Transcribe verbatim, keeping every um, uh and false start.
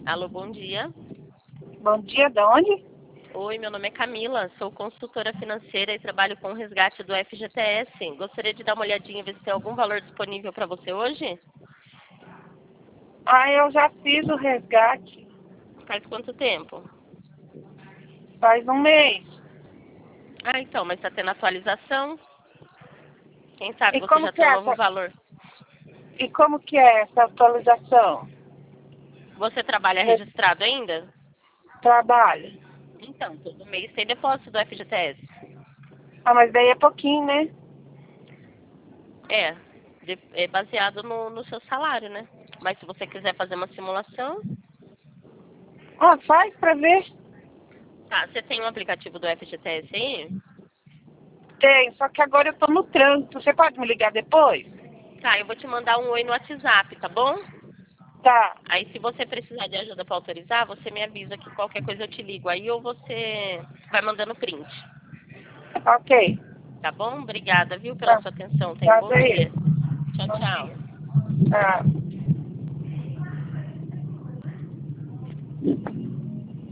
Alô, bom dia. Bom dia, de onde? Oi, meu nome é Camila, sou consultora financeira e trabalho com o resgate do F G T S. Gostaria de dar uma olhadinha, ver se tem algum valor disponível para você hoje? Ah, eu já fiz o resgate Faz quanto tempo? faz um mês. Ah, então, mas está tendo atualização? Quem sabe E você como já que tem um é novo essa, valor. e como que é essa atualização? Você trabalha Re- registrado ainda? Trabalho. Então, todo mês tem depósito do F G T S. Ah, mas daí é pouquinho, né? É, de- é baseado no, no seu salário, né? Mas se você quiser fazer uma simulação, Ah, faz pra ver. tá, você tem um aplicativo do F G T S aí? Tem, só que agora eu tô no trânsito. Você pode me ligar depois? Tá, eu vou te mandar um oi no WhatsApp, tá bom? Tá, Aí se você precisar de ajuda para autorizar, você me avisa que qualquer coisa eu te ligo aí ou você vai mandando print. ok. Tá bom? Obrigada, viu, pela Tá, sua atenção. Tenha um tá bom dia. bem. Tchau, Bom tchau. dia. Tá.